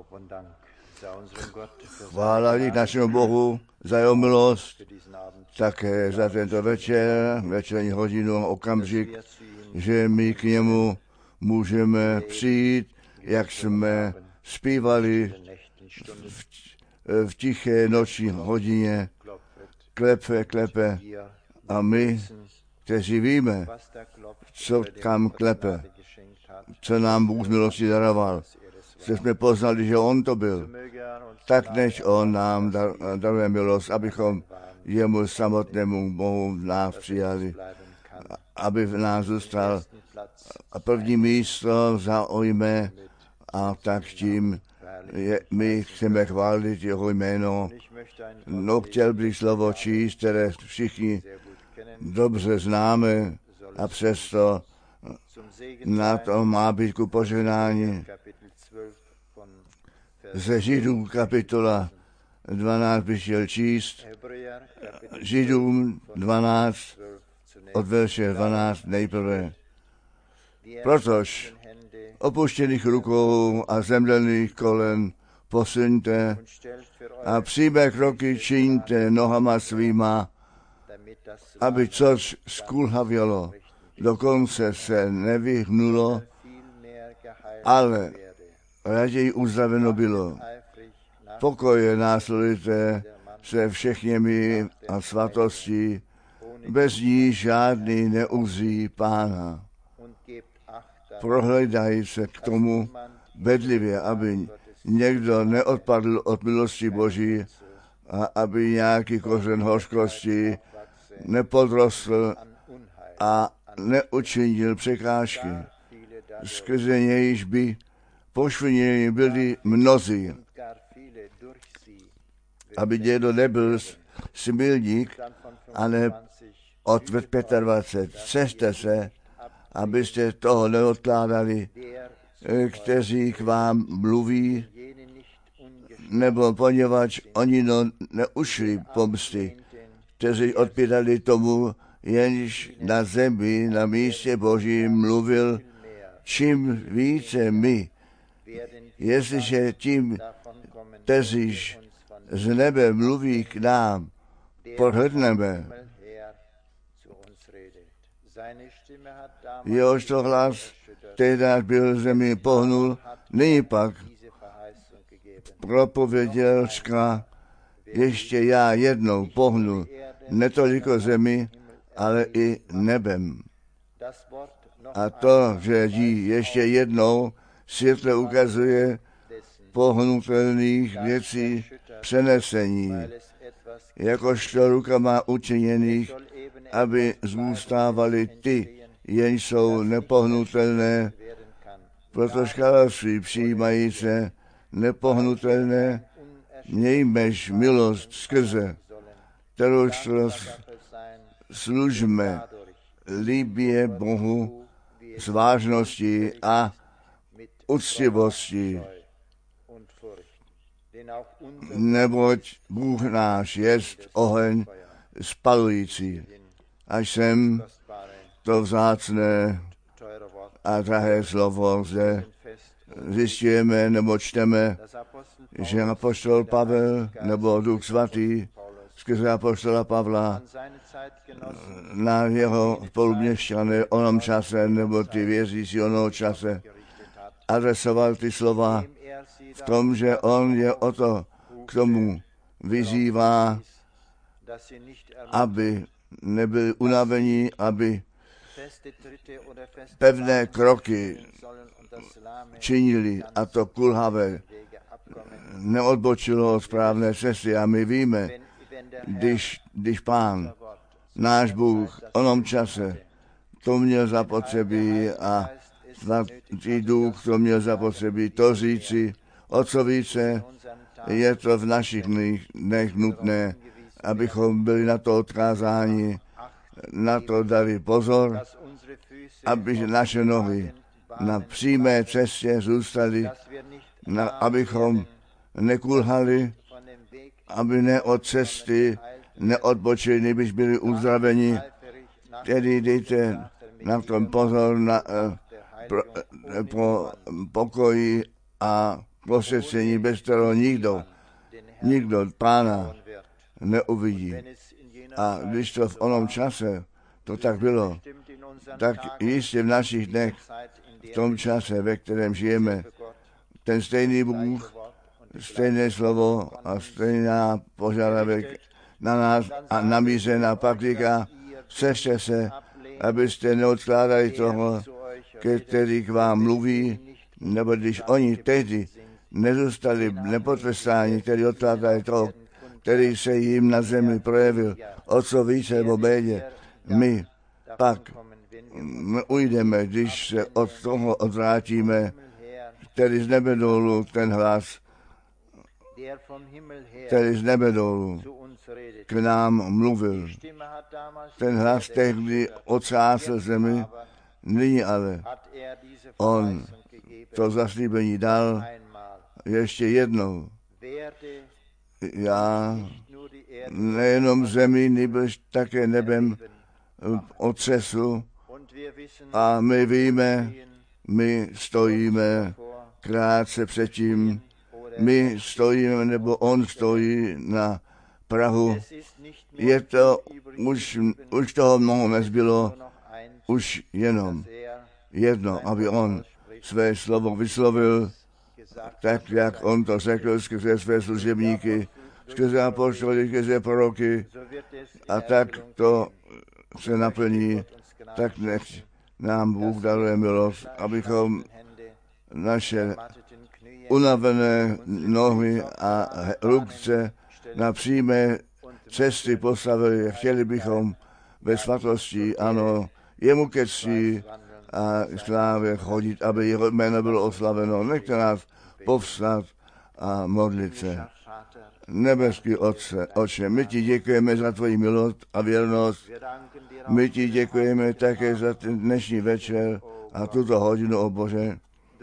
Chvála dík našemu Bohu za jeho milost, také za tento večer, večerní hodinu a okamžik, že my k němu můžeme přijít, jak jsme zpívali v tiché noční hodině, klepe a my, kteří víme, co tam klepe, co nám Bůh z milosti daroval, že jsme poznali, že on to byl, tak než on nám daruje milost, abychom jemu samotnému Bohu nás přijali, aby v nás zůstal a první místo zaujme a tak tím my chceme chválit jeho jméno. No, chtěl bych slovo číst, které všichni dobře známe a přesto na to má být ku požehnání. Ze Židů kapitola 12 bych chtěl číst. Židům 12 od verše 12 nejprve. Protož opuštěných rukou a zemřelých kolen posuňte a přímé kroky čiňte nohama svýma, aby což skulhavělo, dokonce se nevyhnulo, ale raději uzdraveno bylo. Pokoje následujte se všechněmi a svatostí, bez ní žádný neuzří Pána. Prohledají se k tomu bedlivě, aby někdo neodpadl od milosti Boží a aby nějaký kořen hořkosti nepodrostl a neučinil překážky. Skrze nějž by pošviněni byli mnozí, aby někdo nebyl smilník, ale od 25. Sežte se, abyste toho neodkládali, kteří k vám mluví, nebo poněvadž oni neušli pomsty, kteří odpírali tomu, jenž na zemi, na místě Božím mluvil, čím více my, jestliže tím, kteříž z nebe mluví k nám, podhrdneme. Jehož to hlas tehdy byl zemi pohnul, nyní pak propověděl škla, ještě já jednou pohnu, netoliko zemi, ale i nebem. A to, že jí ještě jednou světle ukazuje pohnutelných věcí přenesení, jakožto rukama učiněných, aby zůstávaly ty, jenž jsou nepohnutelné, protože království přijímají se nepohnutelné, mějmež milost skrze, kterou služme líbě Bohu s vážností a úctivostí. Neboť Bůh náš jest oheň spalující. Až sem to vzácné a drahé slovo zde zjistujeme nebo čteme, že apoštol Pavel nebo Duch Svatý skrze apoštola Pavla na jeho spoluměšťany onom čase nebo ty věřící onoho čase adresoval ty slova v tom, že on je o to k tomu vyzývá, aby nebyli unavení, aby pevné kroky činili a to kulhavé neodbočilo od správné cesty. A my víme, když Pán, náš Bůh, onom čase to měl zapotřebí a Svatý Duch to měl zapotřebí to říci, o co více je to v našich dnech nutné, abychom byli na to odkázáni, na to dali pozor, aby naše nohy na přímé cestě zůstaly, abychom nekulhali, aby ne od cesty neodbočili, nebyž byli uzdraveni. Tedy dejte na tom pozor pro pokoji a posvěcení, bez kterého nikdo Pána neuvidí. A když to v onom čase to tak bylo, tak jistě v našich dnech, v tom čase, ve kterém žijeme, ten stejný Bůh, stejné slovo a stejná požadavek na nás a namířená pak říká, sešte se, abyste neodkládali toho, který k vám mluví, nebo když oni tehdy nezůstali nepotrestáni, který odkládali toho, který se jim na zemi projevil, o co více v obědě. My pak ujdeme, když se od toho odvrátíme, který z nebe dolů ten hlas, který z nebe dolů k nám mluvil. Ten hlas tehdy otřásl zemi, nyní ale on to zaslíbení dal ještě jednou. Já nejenom zemi, nýbrž také nebem otřesu a my víme, my stojíme krátce předtím, my stojíme, nebo on stojí na prahu. Je to, už toho mnoho nezbylo, už jenom jedno, aby on své slovo vyslovil, tak, jak on to řekl skrze své služebníky, skrze apoštoly, skrze proroky, a tak to se naplní, tak nech nám Bůh daruje milost, abychom naše unavené nohy a ruce na přímé cesty postavili. Chtěli bychom ve svatosti, ano, jemu ke cti a slávě chodit, aby jeho jméno bylo oslaveno. Nechte nás povstat a modlit se. Nebeský Otče, my ti děkujeme za tvoji milost a věrnost. My ti děkujeme také za ten dnešní večer a tuto hodinu, o Bože.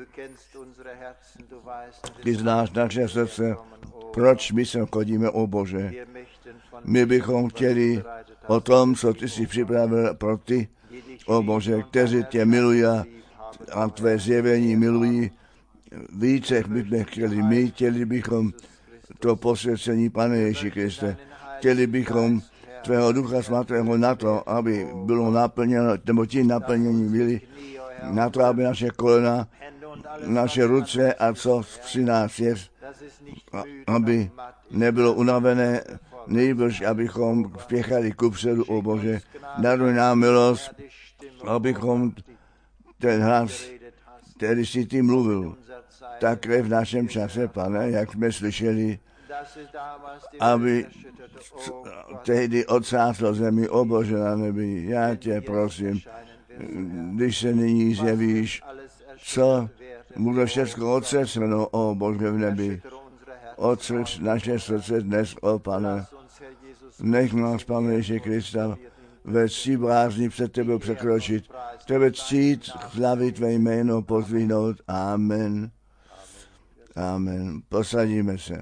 Ty znáš naše srdce, proč my sem chodíme, o Bože. My bychom chtěli o tom, co ty jsi připravil pro ty, o Bože, kteří tě milují a tvé zjevení milují. Více bychom chtěli, my chtěli bychom to posvěcení, Pane Ježíši Kriste. Chtěli bychom tvého Ducha Svatého na to, aby bylo naplněno, nebo ti naplnění byli, na to, aby naše kolena, naše ruce a co při nás je, aby nebylo unavené, nejbrž abychom spěchali kupředu, o Bože. Daruj nám milost, abychom ten hlas, který jsi ty mluvil, také v našem čase, Pane, jak jsme slyšeli, aby tehdy odsáslo zemi, o Bože na nebi. Já tě prosím, když se nyní zjevíš, co bude všechno otřeseno, o Bože v nebi. Otřeš naše srdce dnes, o Pane. Nech nás, Pane Ježíši Krista, ve cti blázni před tebe překročit, tebe ctít, slavit tvé jméno, pozdvihnout. Amen. Amen. Posadíme se.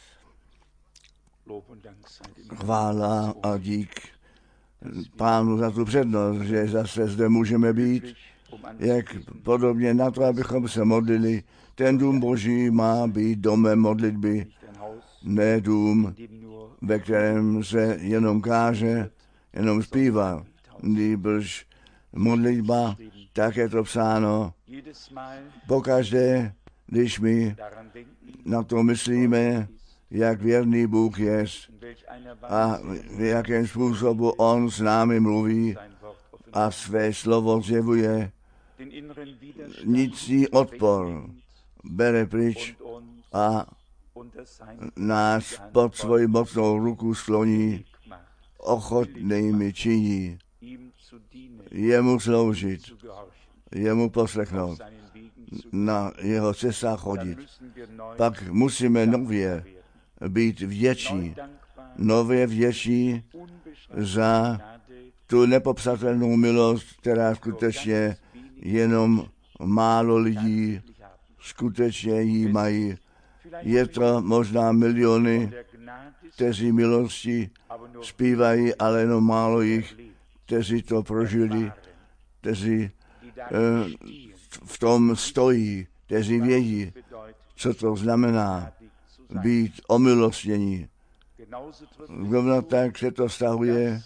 Chvála a dík Pánu za tu přednost, že zase zde můžeme být, jak podobně na to, abychom se modlili. Ten dům Boží má být domem modlitby, ne dům, ve kterém se jenom káže, jenom zpívá, nýbrž modlitba, tak je to psáno. Pokaždé, když my na to myslíme, jak věrný Bůh je a v jakém způsobu on s námi mluví a své slovo zjevuje, vnitřní odpor bere pryč a nás pod svoji mocnou ruku skloní, ochotnými činí jemu sloužit, jemu poslechnout, na jeho cestách chodit. Pak musíme nově být vděční, nově vděční za tu nepopsatelnou milost, která skutečně jenom málo lidí skutečně jí mají. Je to možná miliony, kteří milosti zpívají, ale jenom málo jich, kteří to prožili, kteří v tom stojí, kteří vědí, co to znamená být omilostnění. Zrovna tak se to vztahuje,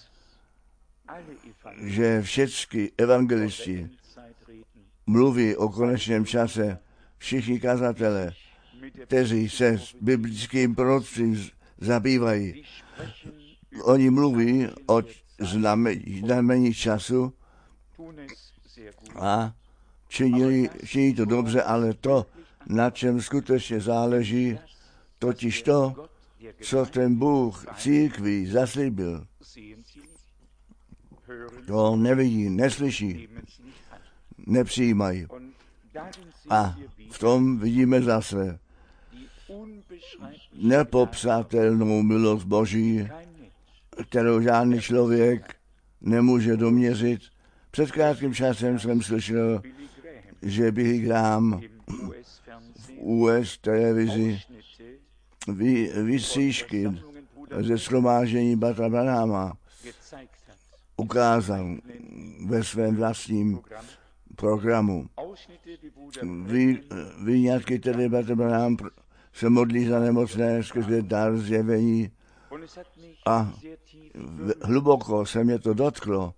že všechny evangelisti mluví o konečném čase, všichni kazatelé, kteří se s biblickým proroctvím zabývají. Oni mluví o znamení času a činí to dobře, ale to, na čem skutečně záleží, totiž to, co ten Bůh církvi zaslíbil, to nevidí, neslyší, nepřijímají. A v tom vidíme zase nepopsatelnou milost Boží, kterou žádný člověk nemůže doměřit. Před krátkým časem jsem slyšel, že Billy Graham v US televizi výstřížky ze shromáždění Bratra Branhama ukázal ve svém vlastním programu. Výňatky, které Bratr Branham se modlí za nemocné skrze dar zjevení a hluboko se mě to dotklo.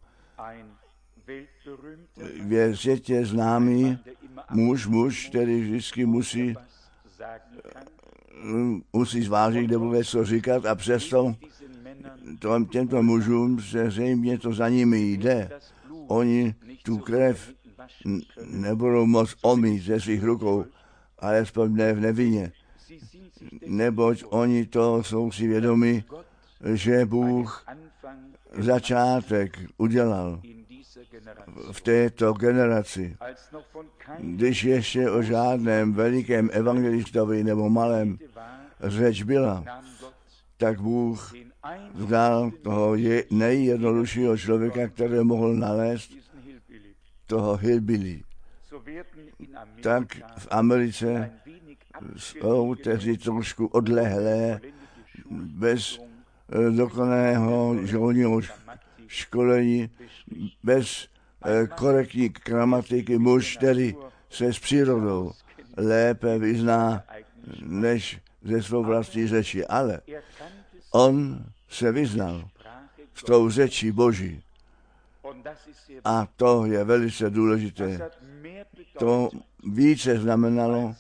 Je světě známý muž, který vždycky musí zvážit, kde bude co říkat a přesto těmto mužům se zřejmě to za nimi jde. Oni tu krev nebudou moc omít ze svých rukou, alespoň ne v nevině. Neboť oni to jsou si vědomi, že Bůh začátek udělal v této generaci. Když ještě o žádném velikém evangelistovi nebo malém řeč byla, tak Bůh vzal toho nejjednoduššího člověka, který mohl nalézt, toho hillbilly. Tak v Americe jsou kteří trošku odlehlé, bez dokonalého žolního školení, bez korektní gramatiky, muž, který se s přírodou lépe vyzná než ze svou vlastní řeči, ale on se vyznal s tou řečí Boží. A to je velice důležité. To více znamenalo,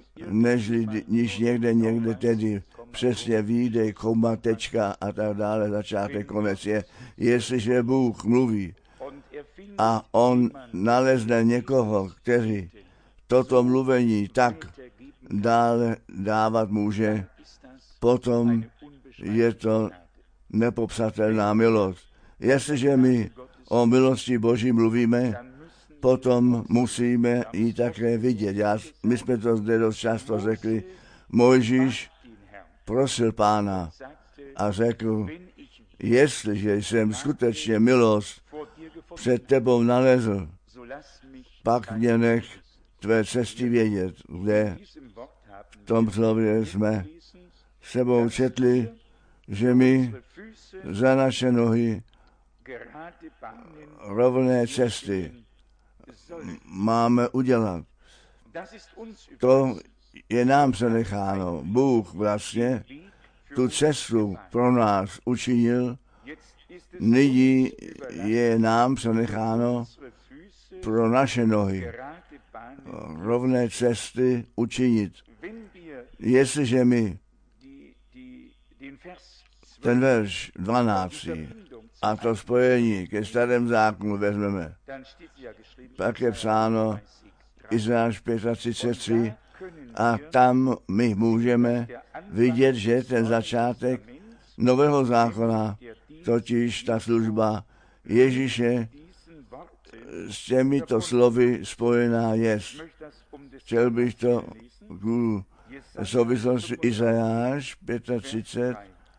než někde tedy přesně výjde, koma, tečka a tak dále, začátek, konec je. Jestliže Bůh mluví a on nalezne někoho, který toto mluvení tak dále dávat může, potom je to nepopsatelná milost. Jestliže my o milosti Boží mluvíme, potom musíme ji také vidět. My jsme to zde dost často řekli. Mojžíš prosil Pána a řekl, jestliže jsem skutečně milost před tebou nalezl, pak mě nech tvé cesty vědět, kde v tom slově jsme sebou četli, že my za naše nohy rovné cesty máme udělat. To je nám přenecháno. Bůh vlastně tu cestu pro nás učinil, nyní je nám přenecháno pro naše nohy rovné cesty učinit. Jestliže my ten verš 12. a to spojení ke starém zákonu vezmeme, pak je psáno Izajáš 35:3 a tam my můžeme vidět, že ten začátek nového zákona, totiž ta služba Ježíše s těmito slovy spojená je. Chtěl bych to v souvislosti Izajáš 35,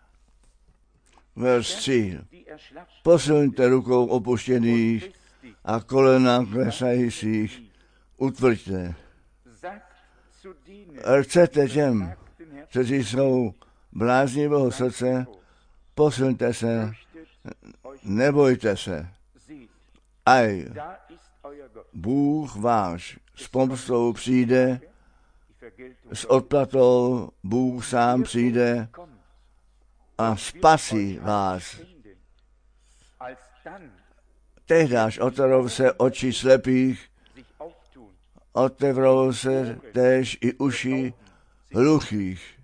verš 3. Posilňte rukou opuštěných a kolena klesajících utvrďte. Chcete těm, kteří jsou bláznivého srdce, posilňte se, nebojte se. Aj, Bůh váš s pomstou přijde s odplatou Bůh sám přijde a spasí vás. Tehdáž otevřou se oči slepých, otevřou se též i uši hluchých.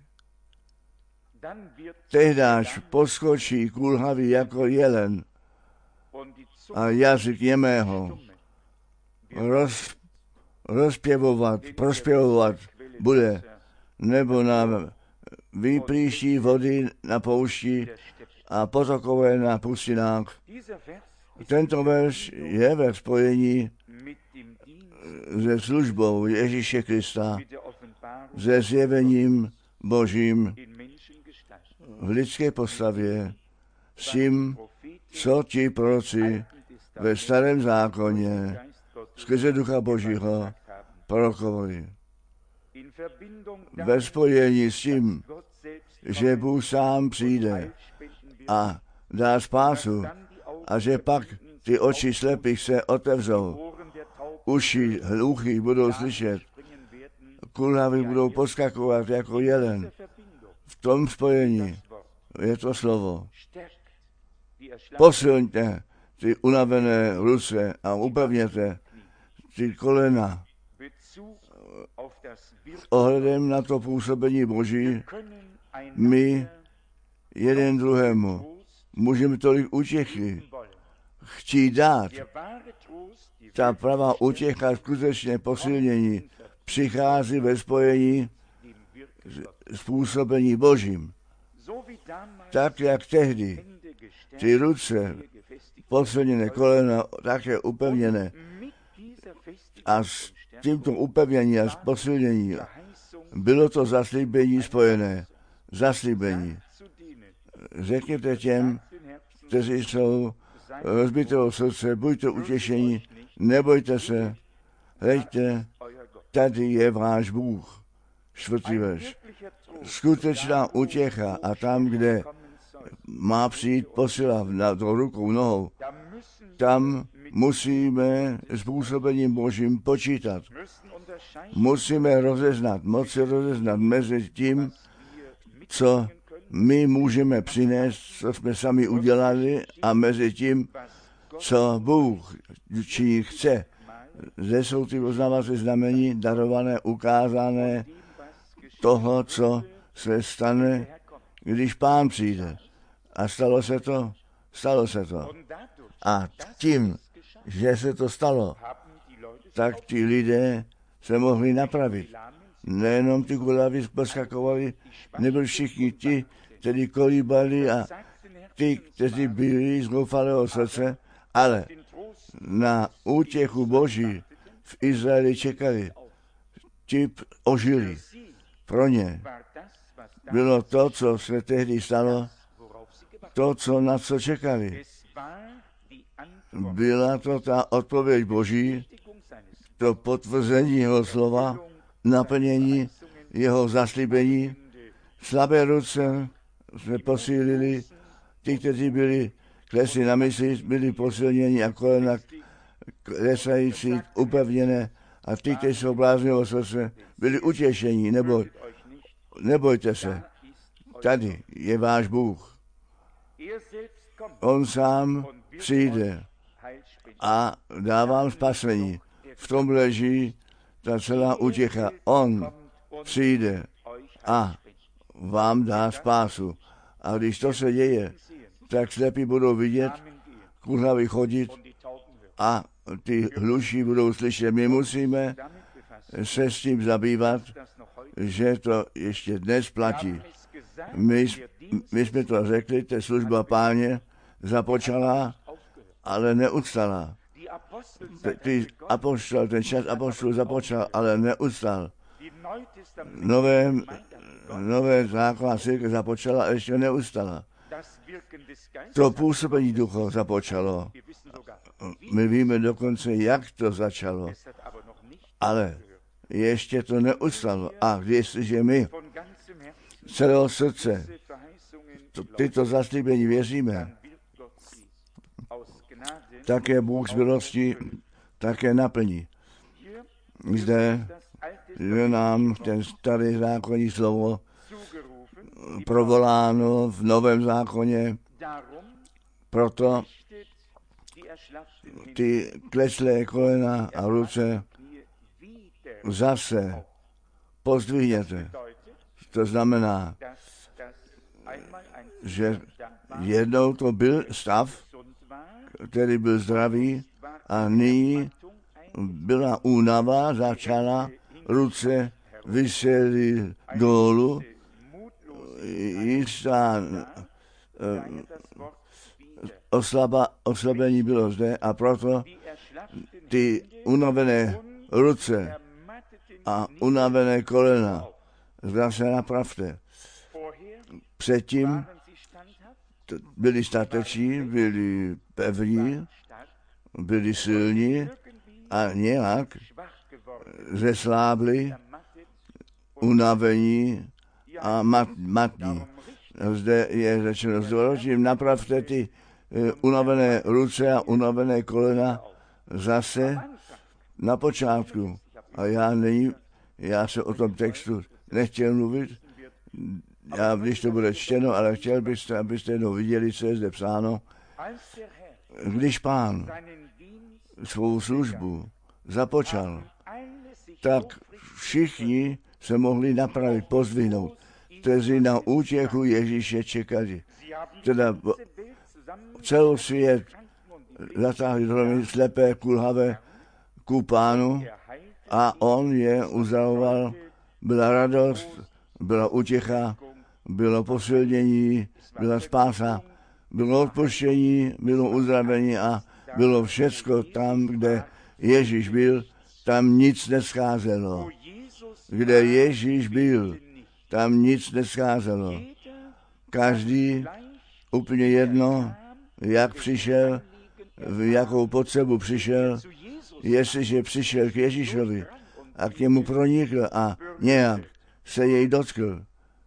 Tehdáž poskočí kulhavý jako jelen a jazyk němého prospěvovat bude, nebo na vyplíští vody na poušti a potokové na pustinách. Tento verš je ve spojení se službou Ježíše Krista, se zjevením Božím v lidské postavě, s tím, co ti proroci ve Starém zákoně skrze Ducha Božího prorokovali. Ve spojení s tím, že Bůh sám přijde a dá spásu a že pak ty oči slepých se otevřou, uši hluchých budou slyšet, kulhavy budou poskakovat jako jelen. V tom spojení je to slovo. Posilňte ty unavené ruce a upevněte ty kolena. Ohledem na to působení Boží my jeden druhému můžeme tolik útěchy chtít dát. Ta pravá útěcha, skutečně posilnění, přichází ve spojení s působení Božím. Tak, jak tehdy ty ruce, posilněné kolena, také upevněné. A s tímto upevnění a s posilnění bylo to zaslíbení spojené. Zaslíbení. Řekněte těm, kteří jsou rozbitého srdce, buďte utěšení, nebojte se, hleďte, tady je váš Bůh. 4. verš. Skutečná útěcha a tam, kde má přijít posila do rukou, nohou, tam musíme s působením Božím počítat. Musíme moci rozeznat mezi tím, co my můžeme přinést, co jsme sami udělali, a mezi tím, co Bůh činí chce. Zde jsou ty poznávací znamení darované, ukázané toho, co se stane, když Pán přijde. A stalo se to. A tím, že se to stalo, tak ti lidé se mohli napravit. Nejenom ty kulavy poskakovali, nebyli všichni ti, kteří kolíbali a ty, kteří byli z zoufalého srdce, ale na útěchu Boží v Izraeli čekali. Ti ožili. Pro ně bylo to, co se tehdy stalo, to, na co čekali. Byla to ta odpověď Boží, to potvrzení jeho slova, naplnění jeho zaslíbení. Slabé ruce se posílili, ti, kteří byli klesli na mysli, byli posilněni a kolena klesající, upevněné, a ti, kteří jsou bláznivého srdce, byli utěšení, nebojte se, tady je váš Bůh. On sám přijde a dá vám spasení. V tom leží ta celá útěcha. On přijde a vám dá spásu. A když to se děje, tak slepí budou vidět, kulhavy chodit a ty hluší budou slyšet. My musíme se s tím zabývat, že to ještě dnes platí. My jsme to řekli, ta služba Páně započala, ale neustala. Ten čas apoštolů započal, ale neustal. Nové zákonná církev započala a ještě neustala. To působení ducha započalo. My víme dokonce, jak to začalo. Ale ještě to neustalo. A jestliže my celého srdce tyto zaslíbení věříme, také Bůh z milosti také naplní. Zde že nám ten starý zákonní slovo provoláno v Novém zákoně. Proto ty kleslé kolena a ruce zase pozdvihněte. To znamená, že jednou to byl stav, který byl zdravý, a nyní byla únava, začala, ruce visely dolů, jistá oslabení bylo zde, a proto ty unavené ruce a unavené kolena zase napravte. Předtím byli stateční, byli pevní, byli silní a nějak zeslábli, unavení a matní. Zde je řečeno zdoročím, napravte ty unavené ruce a unavené kolena zase na počátku. A já se o tom textu nechtěl mluvit, když to bude čteno, ale chtěl byste, abyste jednou viděli, co je zde psáno. Když Pán svou službu započal, tak všichni se mohli napravit, pozdvihnout, kteří na útěchu Ježíše čekali. Teda celý svět zatáhli dohromady slepé, kulhavé ku Pánu a on je uzdravoval. Byla radost, byla útěcha, bylo posilnění, byla spása, bylo odpuštění, bylo uzdravení a bylo všecko tam, kde Ježíš byl, tam nic nescházelo. Kde Ježíš byl, tam nic nescházelo. Každý úplně jedno, jak přišel, v jakou potřebu přišel, jestliže přišel k Ježíšovi a k němu pronikl a nějak se jej dotkl,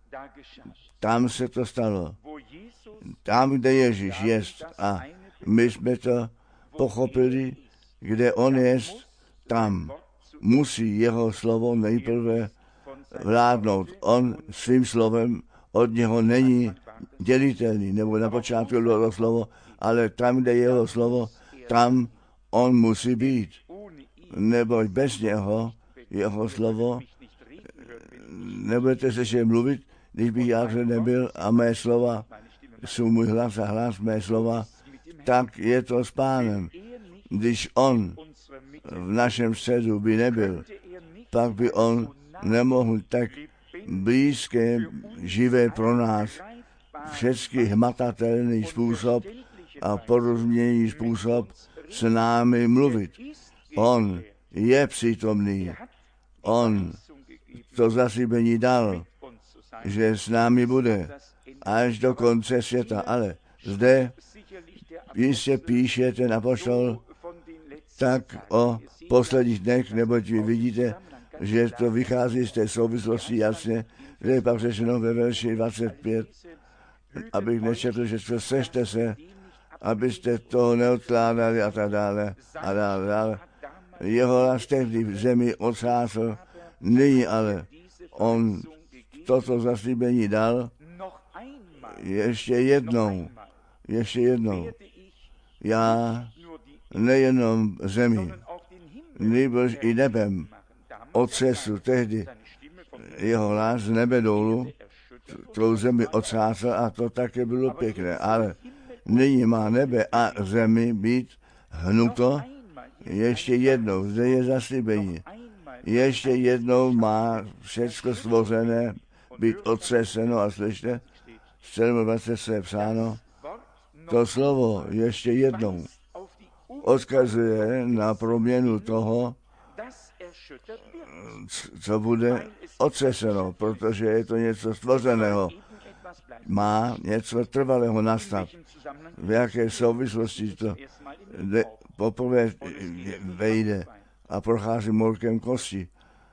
tam se to stalo. Tam, kde Ježíš jest, a my jsme to pochopili, kde on jest, tam musí jeho slovo nejprve vládnout. On svým slovem od něho není dělitelný, nebo na počátku bylo to slovo, ale tam, kde je jeho slovo, tam on musí být. Neboť bez něho, jeho slovo, nebudete slyšet mluvit, když bych já nebyl a mé slova jsou můj hlas a hlas mé slova, tak je to s Pánem. Když on v našem středu by nebyl, pak by on nemohl tak blízké, živé pro nás, všechny hmatatelný způsob a porozumění způsob s námi mluvit. On je přítomný. On to zaslíbení dal, že s námi bude až do konce světa. Ale zde jistě píše ten apoštol tak o posledních dnech, neboť vy vidíte, že to vychází z té souvislosti jasně, že je pak řečeno ve verši 25, abych nečetl, že sežte se, abyste toho neodkládali a tak dále a dále. Jeho hlas tehdy v zemi odsásl, nyní ale on toto zaslíbení dal ještě jednou. Já nejenom zemi, nýbrž i nebem otřesu tehdy jeho hlas z nebe dolů, tou zemi odsásl a to také bylo pěkné, ale nyní má nebe a zemi být hnuto ještě jednou, zde je zaslíbení. Ještě jednou má všecko stvořené být otřeseno a slyšte, v 27 je psáno, to slovo ještě jednou odkazuje na proměnu toho, co bude otřeseno, protože je to něco stvořeného. Má něco trvalého nastat. V jaké souvislosti to poprvé vejde a prochází morkem kosti.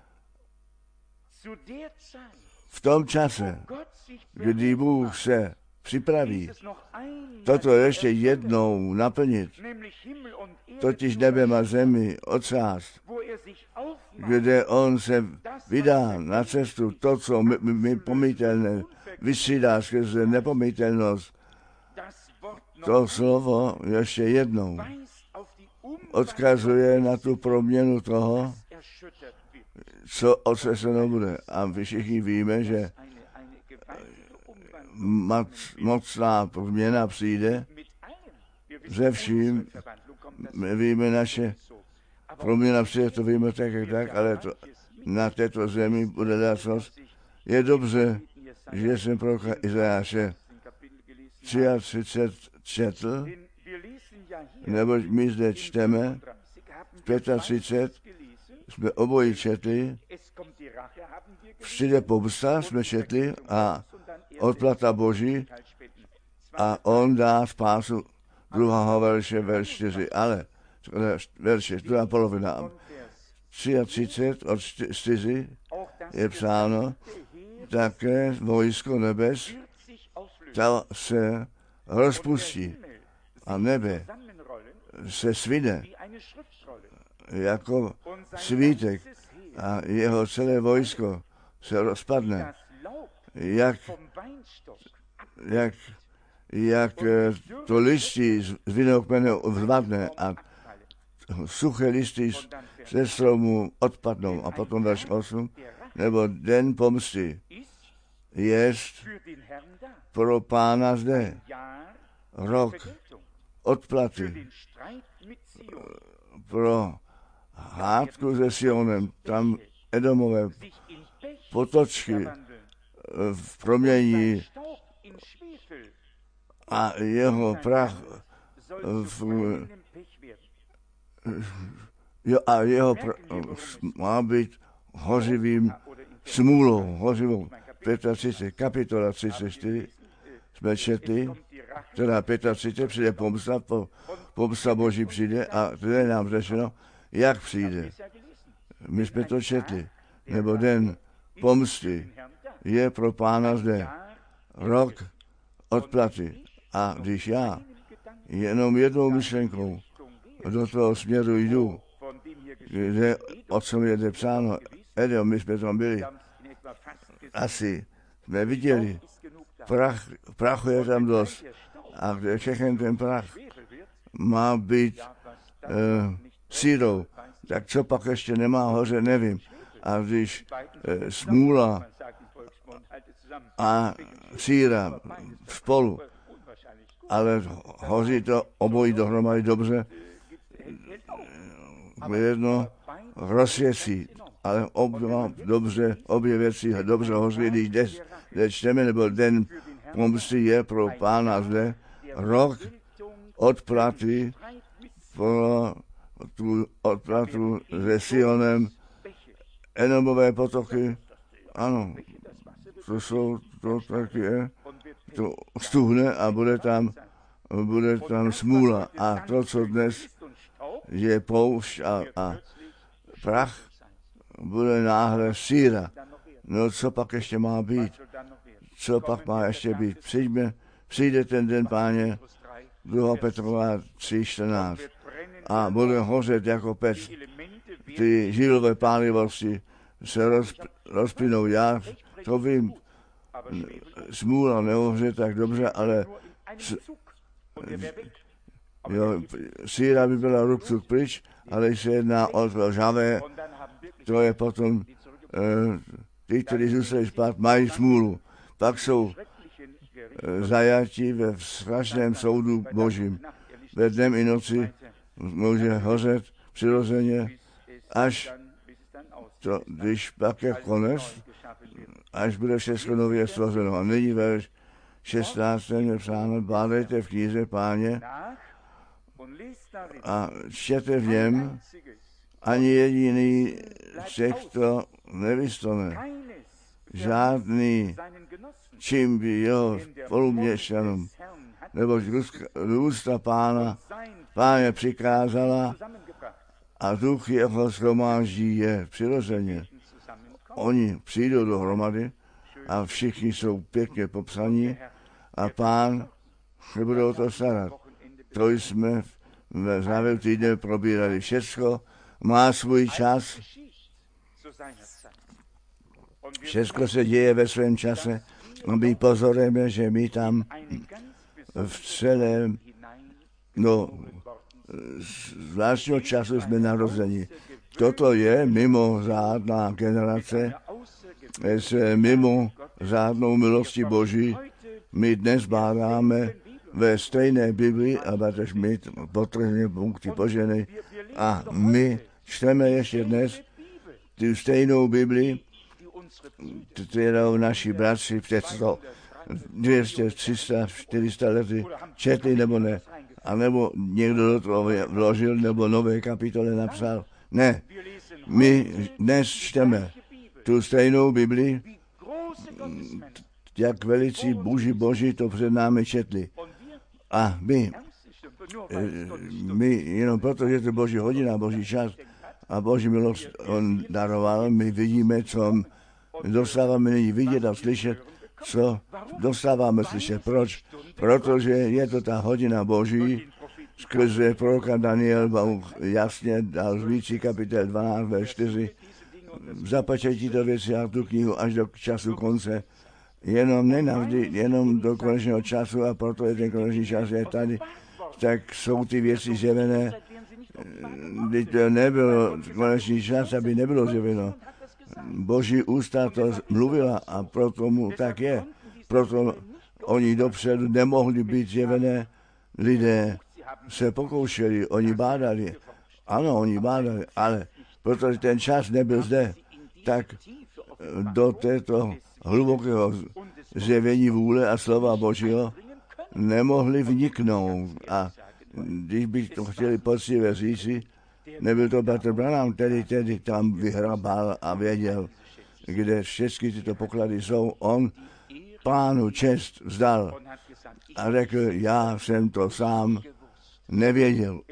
V tom čase, kdy Bůh se připraví toto ještě jednou naplnit, totiž nebem a zemi otřást, kde on se vydá na cestu, to, co my pomytelné, vystřídá skrze nepomytelnost. To slovo ještě jednou odkazuje na tu proměnu toho, co otřeseno bude. A my všichni víme, že mocná proměna přijde ze vším. My víme, naše proměna přijde, to víme tak, jak tak, ale to, na této zemi bude dát co. Je dobře, že jsem proroka Izajáše 33 četl, neboť my zde čteme, 35 jsme obojí četli, přijde pomsta, jsme četli a odplata Boží a on dá spásu druhého verše, verš 4, ale verše, druhá polovina, 33 od 4 je psáno, také vojsko nebes, ta se rozpustí a nebe se svine jako svítek a jeho celé vojsko se rozpadne, jak to listí z vinného kmene vzvadne a suché listy ze stromu odpadnou. A potom verš 8, nebo den pomsty jest pro Pána zde, rok odplaty pro hádku se Sionem, tam Edomové potočky v promění a jeho prach má být hořivým smůlou, hořivou. 35, kapitola 34 jsme četli, teda 35 přijde pomsta Boží přijde a to je nám řečeno, jak přijde. My jsme to četli, nebo den pomsty je pro Pána zde, rok odplaty. A když já jenom jednou myšlenkou do toho směru jdu, kde o čem je zde psáno, Edom, my jsme tam byli, asi jsme viděli, prachu je tam dost a kde všechny ten prach má být sírou, tak co pak ještě nemá hoře, nevím. A když smůla a síra spolu, ale hoří to obojí dohromady dobře, jedno rozsvěcí, ale obě věci dobře hoří, když zde čteme, nebo den pomsty je pro Pána zde, rok odplaty pro tu odplatu se Sionem, Edomové potoky, ano, to taky je, to stuhne a bude tam smůla. A to, co dnes je poušť a prach, bude náhle síra. No, co pak ještě má být? Co pak má ještě být? Přijde ten den, Páně, 2. Petrova 3:14 a bude hořet jako pec. Ty žilové pálivosti se rozplynou. Já to vím, smůla nehoře tak dobře, ale síra by byla ruku pryč, ale se jedná o žavé, to je potom ty, kteří zůstali spát, mají smůlu. Pak jsou zajatí ve strašném soudu Božím. Ve dnem i noci může hořet přirozeně, až to, když pak je konec, až bude všechno nově stvořeno. A nyní verš 16. je psáno, bádejte v knize Páně a čtěte v něm, ani jediný z těchto nevystane. Žádný, čím by jeho spoluměšťanům, neboť ústa Páně přikázala a duch jeho shromáždí je přirozeně. Oni přijdou dohromady a všichni jsou pěkně popsaní a Pán se bude o to starat. To jsme v závěru týdne probírali. Všecko má svůj čas Všechno se děje ve svém čase. My pozorujeme, že my tam v celém zvláštního času jsme narozeni. Toto je mimořádná generace s mimořádnou milostí Boží. My dnes bádáme ve stejné Bibli, ale tež my potrhne punkty poženej. A my čteme ještě dnes tu stejnou Bibli, kterou naši bratři před 200, 300, 400 lety četli nebo ne. A nebo někdo do toho vložil, nebo nové kapitole napsal. Ne, my dnes čteme tu stejnou Bibli, jak velicí Boží to před námi četli. A my jenom proto, že to Boží hodina, Boží čas a Boží milost on daroval, my vidíme, co dostáváme nyní vidět a slyšet, co dostáváme slyšet. Proč? Protože je to ta hodina Boží, skrze proroka Daniel Bůh jasně dal zvící kapitol 12, verš 4, započetí to věci a tu knihu až do času konce. Jenom nenavždy, jenom do konečného času a proto je ten konečný čas je tady, tak jsou ty věci zjevené. Když to nebylo konečný čas, aby nebylo zjeveno. Boží ústa to mluvila a proto mu tak je. Proto oni dopředu nemohli být zjevené. Lidé se pokoušeli, oni bádali. Ano, oni bádali, ale protože ten čas nebyl zde, tak do této hlubokého zjevení vůle a slova Božího nemohli vniknout. A když bych to chtěli poctivě říci, nebyl to Bratr Branham, který tam vyhrabal a věděl, kde všechny tyto poklady jsou. On Pánu čest vzdal a řekl, já jsem to sám nevěděl.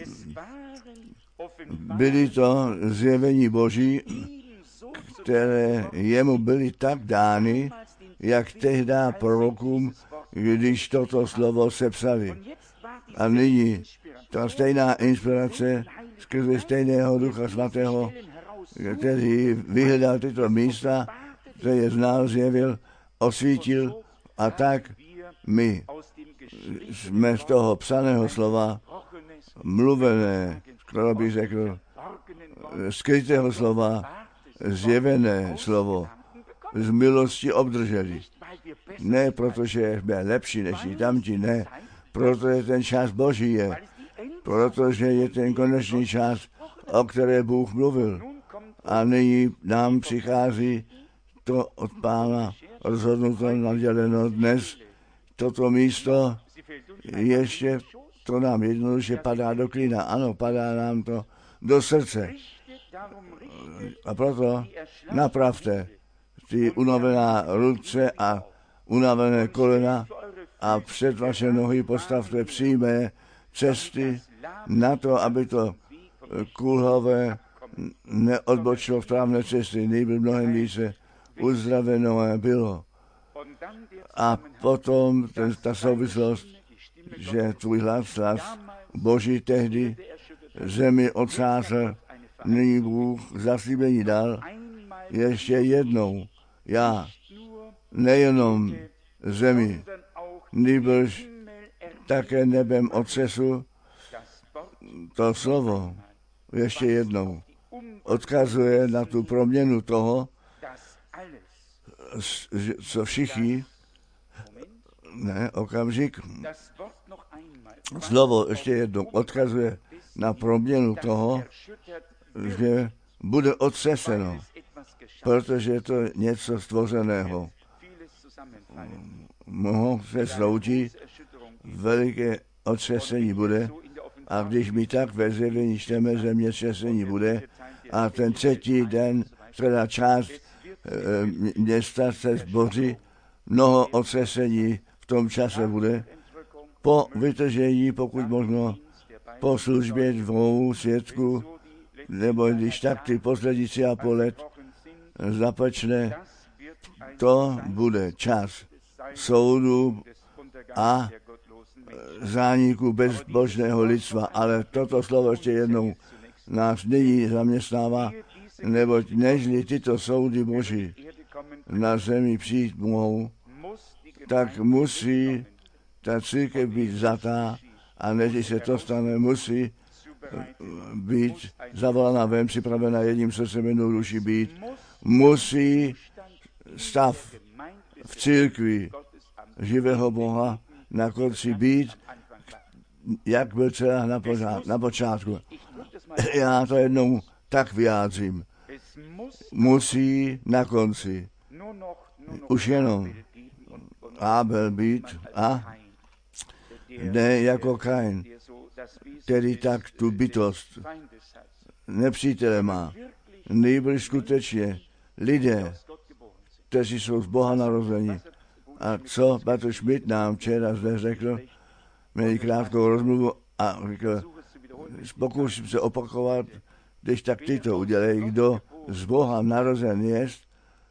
Byly to zjevení Boží, které jemu byly tak dány, jak tehdy prorokům, když toto slovo sepsali. A nyní ta stejná inspirace skrze stejného Ducha Svatého, který vyhledal tyto místa, který je znal, zjevil, osvítil a tak my jsme z toho psaného slova, mluvené, skoro bych řekl, skrytého slova, zjevené slovo, z milosti obdrželi. Ne protože jsme lepší než i tamti, ne, protože ten čas Boží je, protože je ten konečný čas, o které Bůh mluvil. A nyní nám přichází to od Pána rozhodnuto, naděleno dnes. Toto místo ještě, to nám jednoduše padá do klína. Ano, padá nám to do srdce. A proto napravte ty unavená ruce a unavené kolena a před vaše nohy postavte přímé cesty na to, aby to kulhové neodbočilo v správné cesty, nejbyl mnohem více uzdraveno bylo. A potom ta souvislost, že tvůj hlas Boží tehdy zemi odsázl, nyní Bůh zaslíbení dal, ještě jednou, já nejenom zemi, nýbrž také nebem otřesu, to slovo ještě jednou odkazuje na tu proměnu toho, co všichni, okamžik, slovo ještě jednou odkazuje na proměnu toho, že bude otřeseno, protože to je něco stvořeného. Mohou se sloučit, veliké otřesení bude, a když my tak ve zjevení čteme, zemětřesení bude, a ten třetí den, teda část města se zboří, mnoho otřesení v tom čase bude. Po vytržení, pokud možno, po službě 2 svědků, nebo když tak ty poslední 3,5 let započne, to bude čas soudu a zániku bezbožného lidstva. Ale toto slovo ještě jednou nás nyní zaměstnává, neboť nežli tyto soudy Boží na zemi přijít mohou, tak musí ta církev být vzatá a než se to stane, musí být zavolána ven, připravena jedním srdcem, jednou duší být, musí stav v církvi živého Boha na konci být, jak byl třeba na počátku. Já to jednou tak vyjádřím. Musí na konci už jenom Abel být a ne jako Kain, který tak tu bytost nepřítele má. Nejbrž skutečně lidé, kteří jsou z Boha narození. A co Petr Schmidt nám včera zde řekl, měli krátkou rozmluvu a řekl, pokusím se opakovat, když tak ty to udělej, kdo z Boha narozen jest.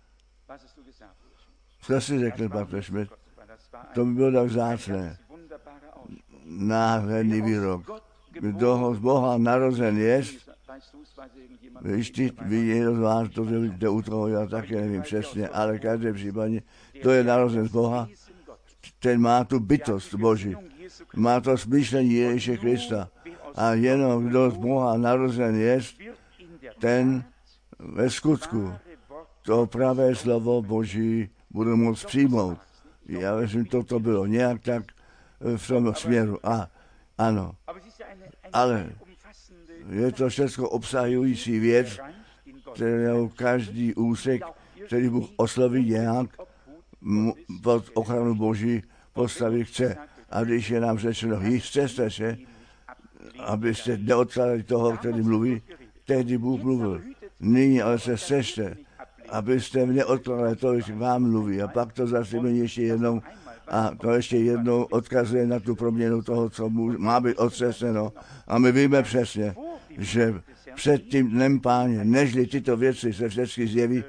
Co si řekl Petr Schmidt? To by bylo tak vzácné. Nádherný výrok. Kdo z Boha narozen jest, víš ty, někdo z vás, to jde u toho, já taky nevím přesně, ale v každém případě, to je narozen z Boha, ten má tu bytost Boží, má to smýšlení Ježíše Krista. A jenom kdo z Boha narozen jest, ten ve skutku to pravé slovo Boží bude moct přijmout. Já myslím, to bylo nějak tak v tom směru. A ano, ale je to všechno obsahující věc, kterou každý úsek, který Bůh osloví nějak, pod ochranu Boží postavit chce. A když je nám řečeno, jistě jste se, abyste neodkládali toho, který mluví, tehdy Bůh mluvil. Nyní ale se sešte, abyste neodkládali toho, když vám mluví. A pak to zase ještě jednou, a to ještě jednou odkazuje na tu proměnu toho, co má být otřeseno. A my víme přesně, že před tím dnem Páně, nežli tyto věci se všechny zjeví,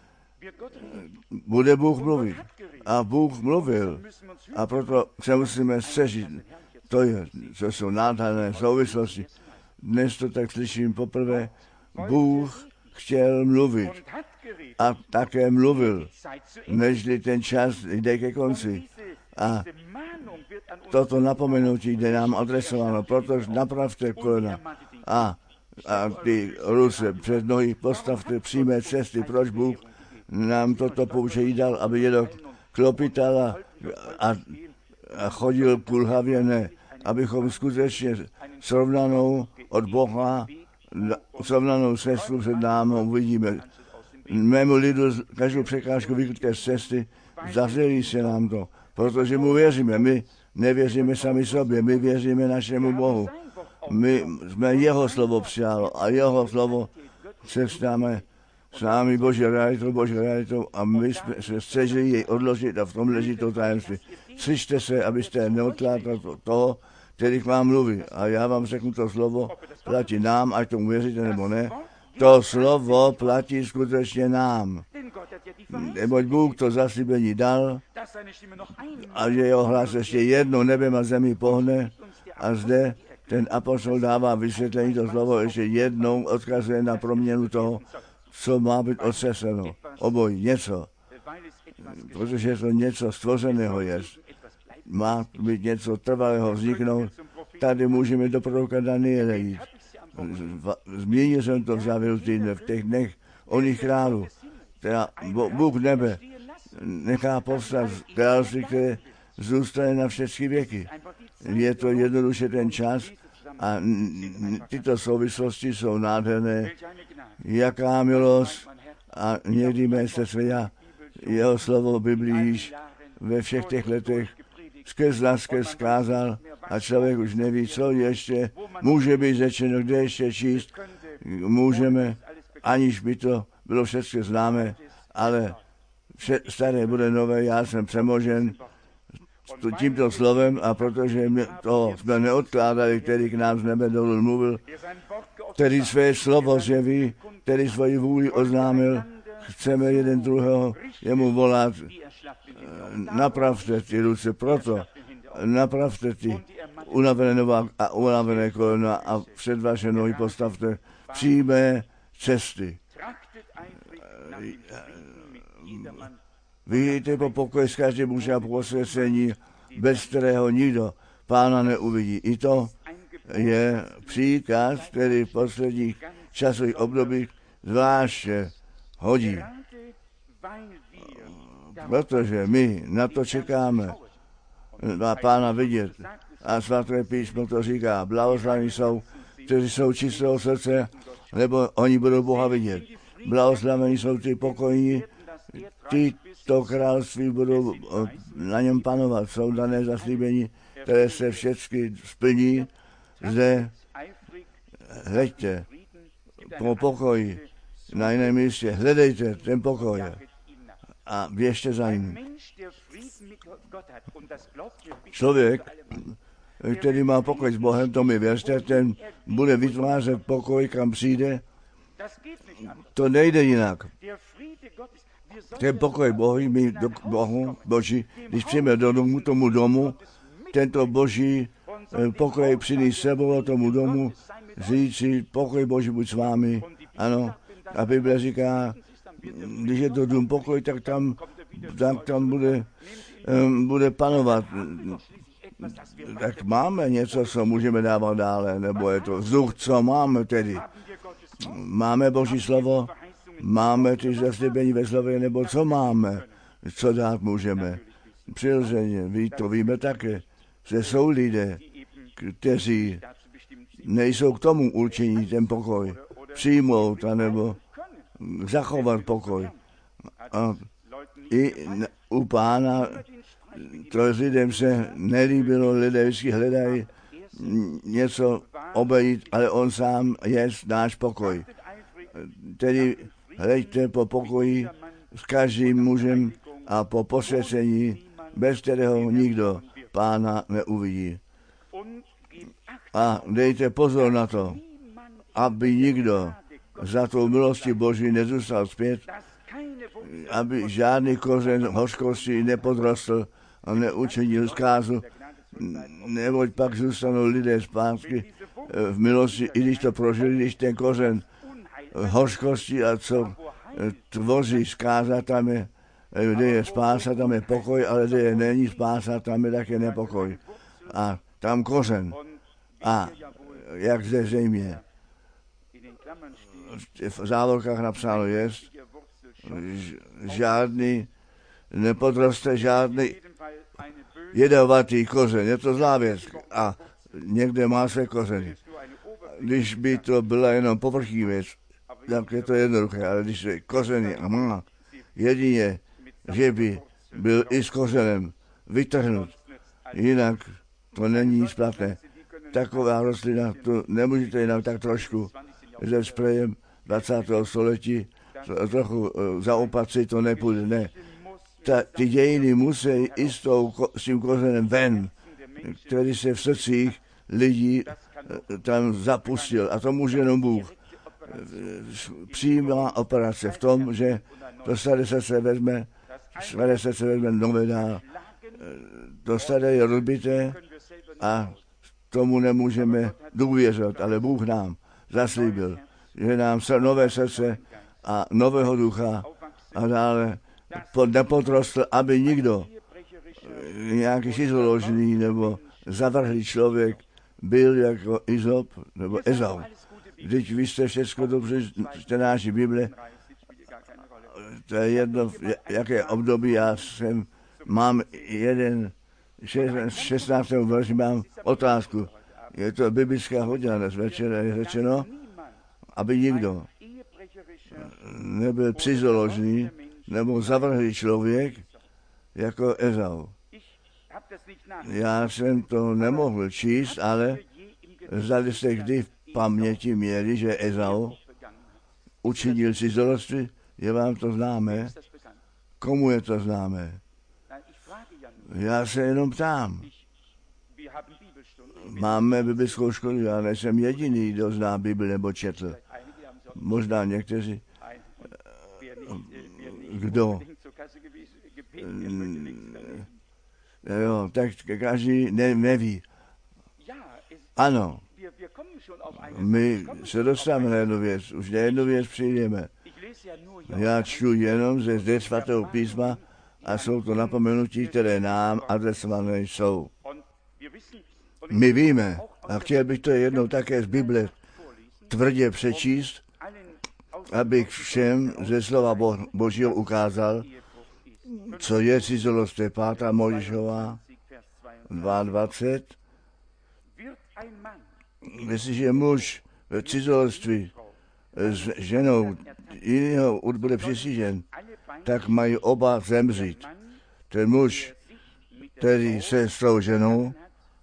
bude Bůh mluvit. A Bůh mluvil. A proto se musíme střežit. To jsou nádherné souvislosti. Dnes to tak slyším poprvé. Bůh chtěl mluvit. A také mluvil, nežli ten čas jde ke konci. A toto napomenutí jde nám adresováno, protože napravte kolena a ty ruce před nohy postavte přímé cesty. Proč Bůh nám toto poučení dal, aby jedno klopital a chodil kulhavě, ne, abychom skutečně srovnanou od Boha, srovnanou cestu před námi uvidíme. Mému lidu každou překážku vykuté z cesty, zavřeli se nám to, protože mu věříme. My nevěříme sami sobě, my věříme našemu Bohu. My jsme jeho slovo přijalo a jeho slovo cestáme s námi Boží realitou a my jsme se střežili jej odložit a v tom leží to tajemství. Třižte se, abyste neodkládali toho, který k vám mluví. A já vám řeknu, to slovo platí nám, ať tomu věříte nebo ne. To slovo platí skutečně nám. Neboť Bůh to zaslíbení dal a že jeho hlas ještě jednou nebem a zemi pohne a zde ten apostol dává vysvětlení, to slovo ještě jednou odkazuje na proměnu toho, co má být otřeseno. Obojí, něco. Protože to něco stvořeného je. Má být něco trvalého vzniknout. Tady můžeme do proroka Daniela jít. Zmínil jsem to v závěru týdne, v těch dnech oných králů. Teda Bůh nebe nechá povstat království, které zůstane na všechny věky. Je to jednoduše ten čas a tyto souvislosti jsou nádherné. Jaká milost a někdy mé srdce, jeho slovo Biblii ve všech těch letech skrz zkázal a člověk už neví, co ještě může být řečeno, kde ještě číst. Můžeme, aniž by to bylo všechno známé, ale staré bude nové, já jsem přemožen tímto slovem a protože to jsme neodkládali, který k nám z nebe dolů mluvil, který své slovo zjeví, který svoji vůli oznámil, chceme jeden druhého jemu volat, napravte ty ruce, proto napravte ty unavené nová a unavené kolena a před vaše nohy postavte přímé cesty. Vyjděte po pokoji s každým mužem a po posvěcení, bez kterého nikdo Pána neuvidí. I to je příkaz, který v posledních časových obdobích zvláště hodí. Protože my na to čekáme, na Pána vidět. A svaté písmo to říká, blahoslavení jsou, kteří jsou čistého srdce, nebo oni budou Boha vidět. Blahoslavení jsou ty pokojní, tyto království budou na něm panovat. Jsou dané zaslíbení, které se všechny splní. Zde hleďte po pokoji na jiném místě, hledejte ten pokoj a běžte za ním. Člověk, který má pokoj s Bohem, to mi věřte, ten bude vytvářet pokoj, kam přijde. To nejde jinak. Ten pokoj Boží, když přijme do domu, tomu domu, tento Boží pokoj přinést sebou tomu domu, říci, pokoj Boží buď s vámi. Ano, a Bible říká, když je to dům pokoj, tak tam bude panovat. Tak máme něco, co můžeme dávat dále, nebo je to vzduch, co máme tedy. Máme Boží slovo, máme ty zaslíbení ve slově, nebo co máme, co dát můžeme. Přirozeně, to víme také, že jsou lidé, kteří nejsou k tomu určení ten pokoj přijmout, anebo zachovat pokoj. A i u Pána to lidem se nelíbilo, lidé vždycky hledají něco obejít, ale on sám je náš pokoj. Tedy hleďte po pokoji s každým mužem a po posvěcení, bez kterého nikdo Pána neuvidí. A dejte pozor na to, aby nikdo za tou milostí Boží nezůstal zpět, aby žádný kořen hořkosti nepodrostl a neučinil zkázu, neboť pak zůstanou lidé zpátky v milosti, i když to prožili, když ten kořen hořkosti a co tvoří zkáza, tam je, kde je spása, tam je pokoj, ale kde je není spása, tam je také nepokoj. A tam kořen. A jak zde zřejmě v závorkách napsáno je, žádný nepodroste, žádný jedovatý kořen. Je to zlá věc a někde má své kořeny. Když by to byla jenom povrchní věc, tak je to jednoduché, ale když je kořeny a má jedině, že by byl i s kořenem vytrhnut, jinak to není nic platné. Taková rostlina, to nemůžete jinak tak trošku se sprejem 20. století trochu zaopatřit, to nepůjde, ne. Ty dějiny musí i s tím kořenem ven, který se v srdcích lidí tam zapustil. A to může jenom Bůh. Přímá operace v tom, že to staré srdce vezme nové dál. To staré je rozbité a tomu nemůžeme důvěřovat, ale Bůh nám zaslíbil, že nám nové srdce a nového ducha a dále nepodrostl, aby nikdo, nějaký schizoložný nebo zavrhlý člověk byl jako Izop nebo Ezau. Vždyť vy jste všechno dobře čtenáši Bible, to je jedno, jaké období, mám 16. verši mám otázku. Je to biblická hodina dnes večer, je řečeno, aby nikdo nebyl přizoložný nebo zavrhlý člověk jako Ezau. Já jsem to nemohl číst, ale zdali jste kdy v paměti měli, že Ezau učinil cizoložství, je vám to známé? Komu je to známé? Já se jenom ptám. Máme biblickou školu, já nejsem jediný, kdo zná Bibli nebo četl. Možná někteří. Kdo? Jo, tak každý neví. Ano, my se dostaneme na jednu věc, už na jednu věc přijdeme. Já čtu jenom ze svatého písma a jsou to napomenutí, které nám adresované jsou. My víme, a chtěl bych to jednou také z Bible tvrdě přečíst, abych všem ze slova Božího ukázal, co je cizolost. To je 5. Mojžíšová 22. Jestliže muž v cizoloství s ženou jiného bude přisížen, tak mají oba zemřít. Ten muž, který se s tou ženou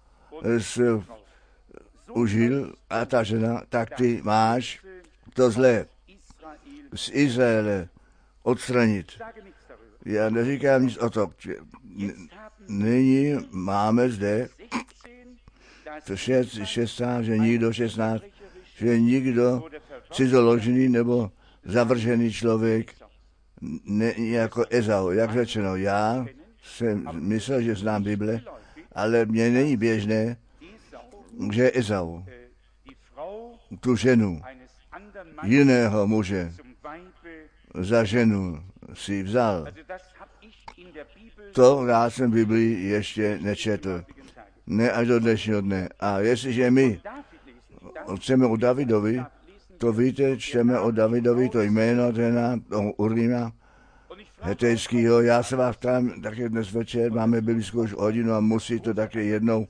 užil, a ta žena, tak ty máš to zlé z Izraele odstranit. Já neříkám nic o tom. Nyní máme zde to 16, že nikdo 16, že nikdo cizoložený nebo zavržený člověk jako Ezau. Jak řečeno, já jsem myslel, že znám Bible, ale mně není běžné, že Ezau tu ženu jiného muže za ženu si vzal. To já jsem Biblii ještě nečetl. Ne až do dnešního dne. A jestliže my chceme o Davidovi, to víte, čteme o Davidovi, to jméno toho Urima hetejského. Já se vás ptám, také dnes večer máme biblickou hodinu a musí to také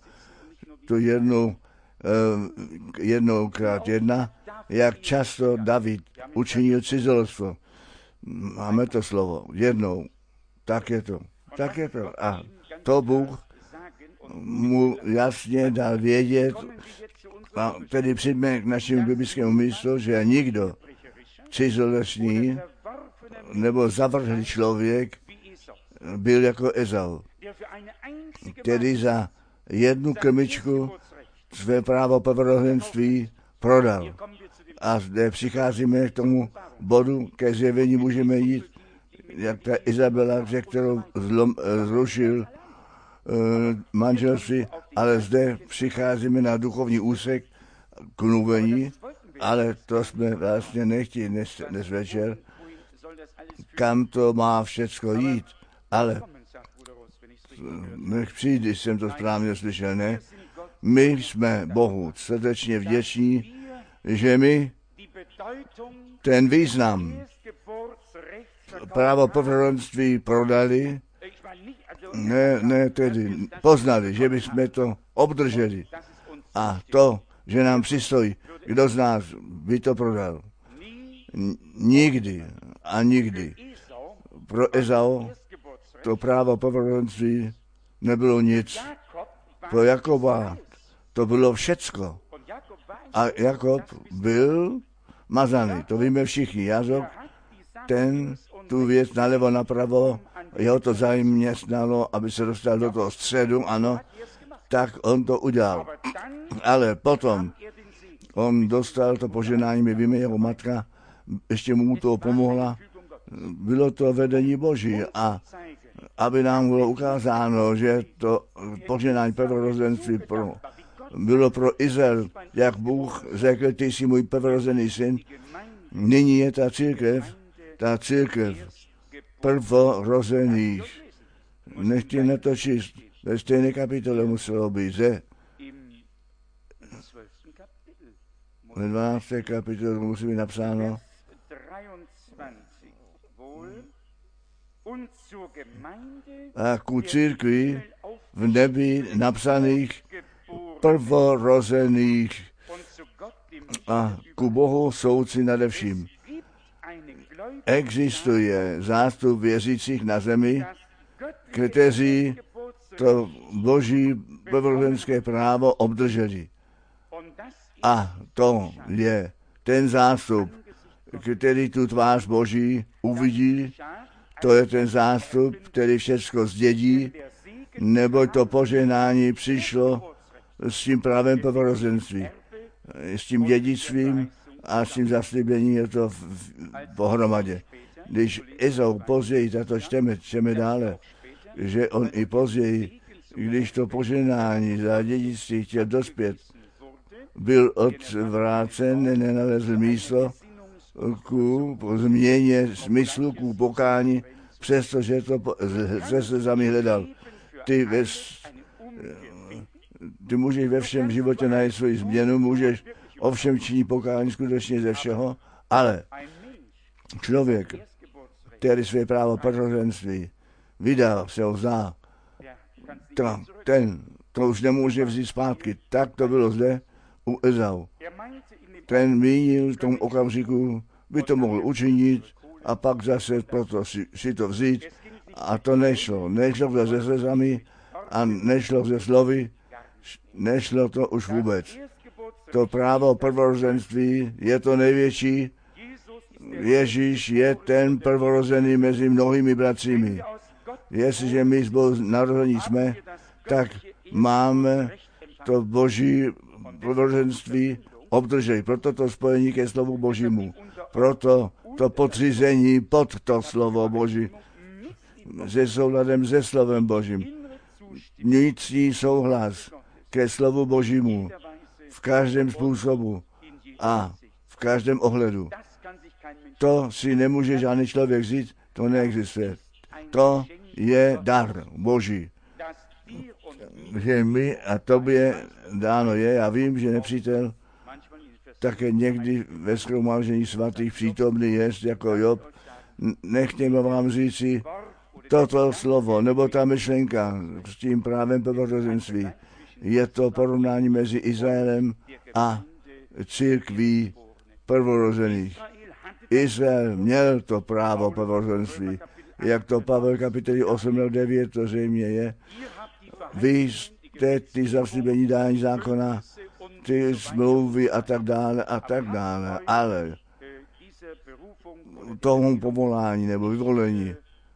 jednoukrát jedna, jak často David učinil cizolostvo. Máme to slovo. Jednou. Tak je to. Tak je to. A to Bůh mu jasně dal vědět, a tedy přijďme k našemu biblickému místu, že nikdo cizolostní nebo zavržený člověk byl jako Ezau, který za jednu krmičku své právo prvorozenství prodal. A zde přicházíme k tomu bodu, ke zjevení můžeme jít, jak ta Izabela, že kterou zrušil manželství, ale zde přicházíme na duchovní úsek k mluvení, ale to jsme vlastně nechtěli dnes večer, kam to má všecko jít, ale nech přijde, jsem to správně slyšel, ne? My jsme Bohu srdečně vděční, že my ten význam právo prvorozenství prodali, ne tedy poznali, že bychom to obdrželi. A to, že nám přistojí, kdo z nás by to prodal? Nikdy a nikdy. Pro Ezau to právo prvorozenství nebylo nic. Pro Jakoba to bylo všecko. A Jakob byl mazaný, to víme všichni. Jazok, ten tu věc nalevo napravo, jeho to zaměstnalo, aby se dostal do toho středu, ano, tak on to udělal. Ale potom on dostal to poženání, my víme, jeho matka ještě mu to pomohla. Bylo to vedení Boží a aby nám bylo ukázáno, že to poženání prvorozenství bylo pro Izrael, jak Bůh řekl, ty jsi můj prvorozený syn, nyní je ta církev prvorozených. Nechtě na to číst, ve stejné kapitole muselo být, že? Ve 12. kapitole musí být napsáno, a ku církvi v nebi napsaných prvorozených a ku Bohu soudci nadevším. Existuje zástup věřících na zemi, kteří to boží prvorozenské právo obdrželi. A to je ten zástup, který tu tvář Boží uvidí, to je ten zástup, který všechno zdědí, neboť to požehnání přišlo s tím právem prvorozenství, s tím dědictvím a s tím zaslíbením je to pohromadě. Když Ezau později, tato čteme dále, že on i později, když to požehnání za dědictví chtěl dospět, byl odvrácen, nenalezl místo ku změně smyslu, ku pokání, přestože to se slzami hledal. Ty můžeš ve všem životě najít svoji změnu, můžeš ovšem činit pokání skutečně ze všeho, ale člověk, který své právo prorozenství vydal, se ho vzdá, to už nemůže vzít zpátky. Tak to bylo zde u Ezau. Ten mínil v tom okamžiku, by to mohl učinit a pak zase proto si to vzít a to nešlo. Nešlo to se slzami a nešlo se slovy, nešlo to už vůbec. To právo prvorozenství je to největší. Ježíš je ten prvorozený mezi mnohými bratřími. Jestliže my z Bohu narození jsme, tak máme to boží prvorozenství obdržet. Proto to spojení ke slovu božímu. Proto to podřízení pod to slovo boží se souladem se slovem božím. Vnitřní souhlas ke slovu božímu v každém způsobu a v každém ohledu. To si nemůže žádný člověk říct, to neexistuje. To je dar boží, že mi a tobě dáno je. Já vím, že nepřítel také někdy ve shromáždění svatých přítomný jest jako Job. Nechtěme vám říci toto slovo, nebo ta myšlenka s tím právem prvorozenství. Je to porovnání mezi Izraelem a církví prvorozených. Izrael měl to právo prvorozenství, jak to Pavel kapitoly 8-9 to zřejmě je. Vy jste ty zaslíbení dání zákona, ty smlouvy a tak dále, ale tomu povolání nebo vyvolení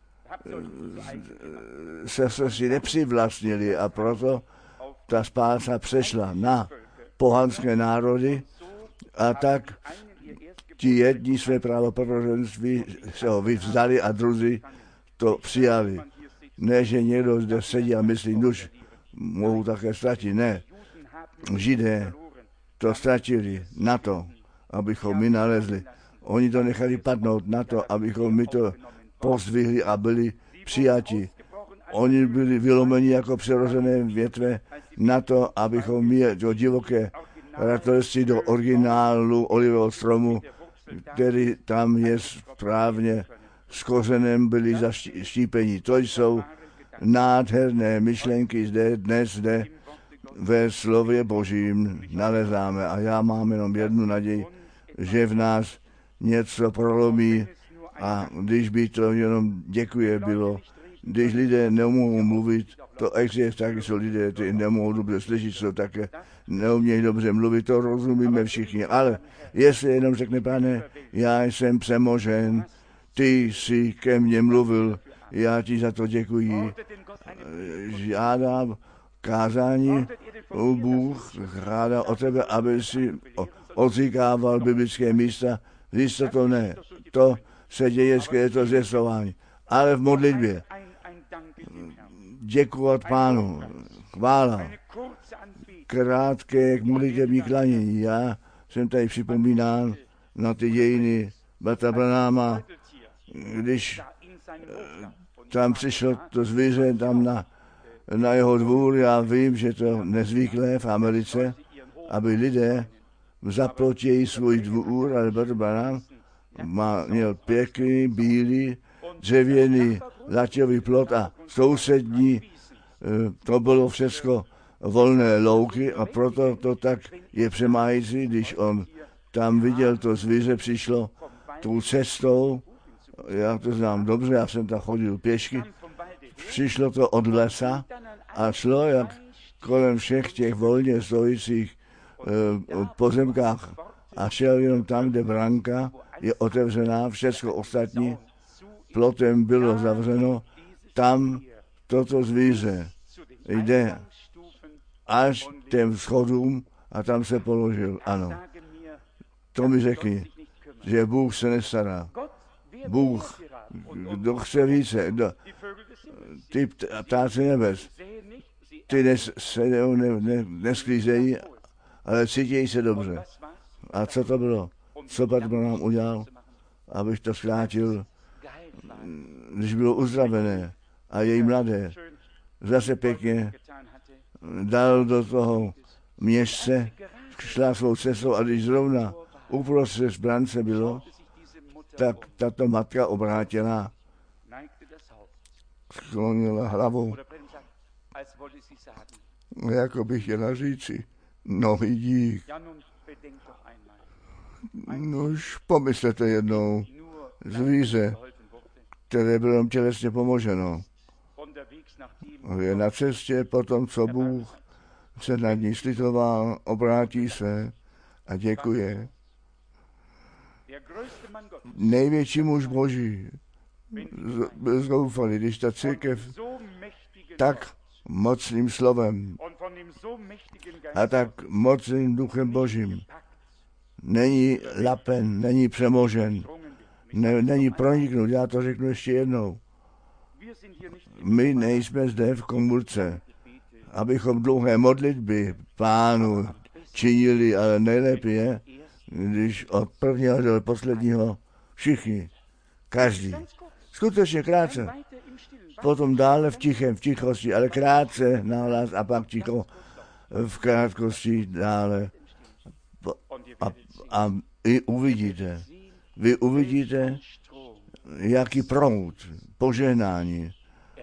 se si nepřivlastnili a proto ta spása přešla na pohanské národy a tak ti jedni své právo prvorozenství se ho vyvzdali a druzí to přijali. Ne, že někdo zde sedí a myslí, nuž, mohu také ztratit. Ne, Židé to ztratili na to, abychom my nalezli. Oni to nechali padnout na to, abychom my to pozdvihli a byli přijati. Oni byli vylomeni jako přirozené větve na to, abychom my do divoké ratolesti, do originálu olivového stromu, který tam je správně s kořenem, byli zaštípeni. To jsou nádherné myšlenky zde ve slově božím nalezáme. A já mám jenom jednu naději, že v nás něco prolomí a když by to jenom děkuje bylo, když lidé nemohou mluvit, to existuje, taky jsou lidé, kteří nemohou dobře slyšet, jsou také neumějí dobře mluvit, to rozumíme všichni, ale jestli jenom řekne, Pane, já jsem přemožen, ty jsi ke mně mluvil, já ti za to děkuji, žádám kázání, Bůh žádá o tebe, aby si odříkával biblické místa, víš to ne, to se děje skrze to zvěstování, ale v modlitbě děkovat Pánu, chvála, krátké k modlitební klanění. Já jsem tady připomínal na ty dějiny bratra Branáma, když tam přišlo to zvíře tam na jeho dvůr. Já vím, že to nezvyklé v Americe, aby lidé zaplotějí svůj dvůr, ale bratr Branham měl pěkný, bílý, dřevěný laťový plot a sousední, to bylo všechno volné louky a proto to tak je přemáhající, když on tam viděl to zvíře, přišlo tou cestou, já to znám dobře, já jsem tam chodil pěšky, přišlo to od lesa a šlo jak kolem všech těch volně stojících pozemkách a šel jenom tam, kde branka je otevřená, všechno ostatní plotem bylo zavřeno, tam toto zvíře jde až těm schodům a tam se položil. Ano, to mi řekni, že Bůh se nestará. Bůh, kdo chce více, ty ptáci nebes, ty nesklízejí, ale cítějí se dobře. A co to bylo? co Petr nám udělal, abych to zkrátil, když bylo uzdravené a její mladé, zase pěkně dal do toho městce, šla svou cestou a když zrovna uprostřed brance bylo, tak tato matka obrátila, sklonila hlavu, jako bych chtěla říci, no dík. Nož pomyslete jednou, zvíře, které bylo tělesně pomoženo, je na cestě po tom, co Bůh se nad ní slitoval, obrátí se a děkuje. Největší muž Boží byl zoufalý, když ta církev tak mocným slovem a tak mocným duchem Božím není lapen, není přemožen, není proniknut, já to řeknu ještě jednou. My nejsme zde v komůrce, abychom dlouhé modlitby Pánu činili, ale nejlépe je, když od prvního do posledního všichni, každý, skutečně krátce, potom dále v tichosti, ale krátce nahlas a pak ticho v krátkosti dále. A i uvidíte, vy uvidíte, jaký proud požehnání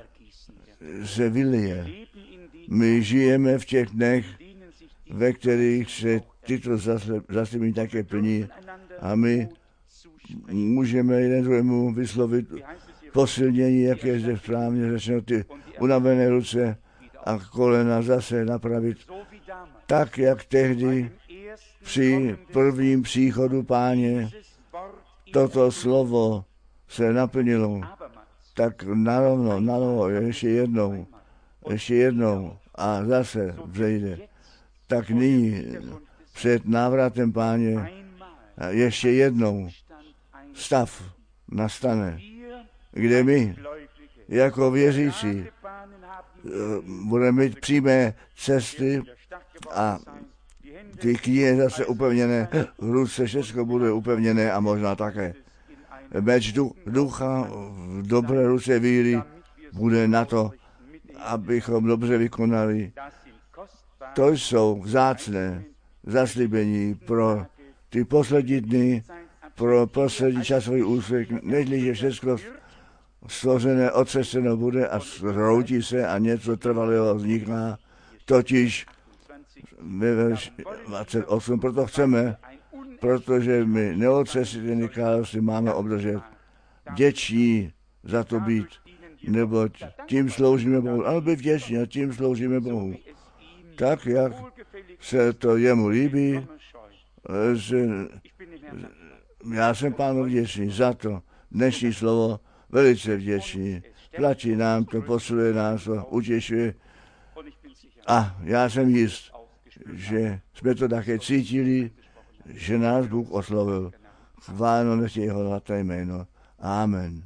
se vylije. My žijeme v těch dnech, ve kterých se tyto zaslíbení také plní a my můžeme jeden druhému vyslovit posilnění, jak je zde správně řečeno, ty unavené ruce a kolena zase napravit. Tak, jak tehdy při prvním příchodu Páně toto slovo se naplnilo, tak narovno, ještě jednou a zase vzejde. Tak nyní před návratem Páně ještě jednou stav nastane, kde my jako věřící budeme mít přímé cesty a ty knihy zase upevněné, v ruce všechno bude upevněné a možná také meč ducha v dobré ruce víry bude na to, abychom dobře vykonali. To jsou vzácné zaslíbení pro ty poslední dny, pro poslední časový úsek, nežli všechno složené, otřeseno bude a zhroutí se a něco trvalého vzniká, totiž ve verši 28, proto chceme, protože my neotřesitelné království máme obdržet, vděční za to být, neboť tím sloužíme Bohu. Ano, být vděční a tím sloužíme Bohu. Tak, jak se to jemu líbí, že já jsem Pánu vděčný za to dnešní slovo, velice vděčný. Platí nám to, posiluje nás to, utěšuje. A já jsem jist, že jsme to také cítili, že nás Bůh oslovil. Chváleno nech je jeho svaté jméno. Amen.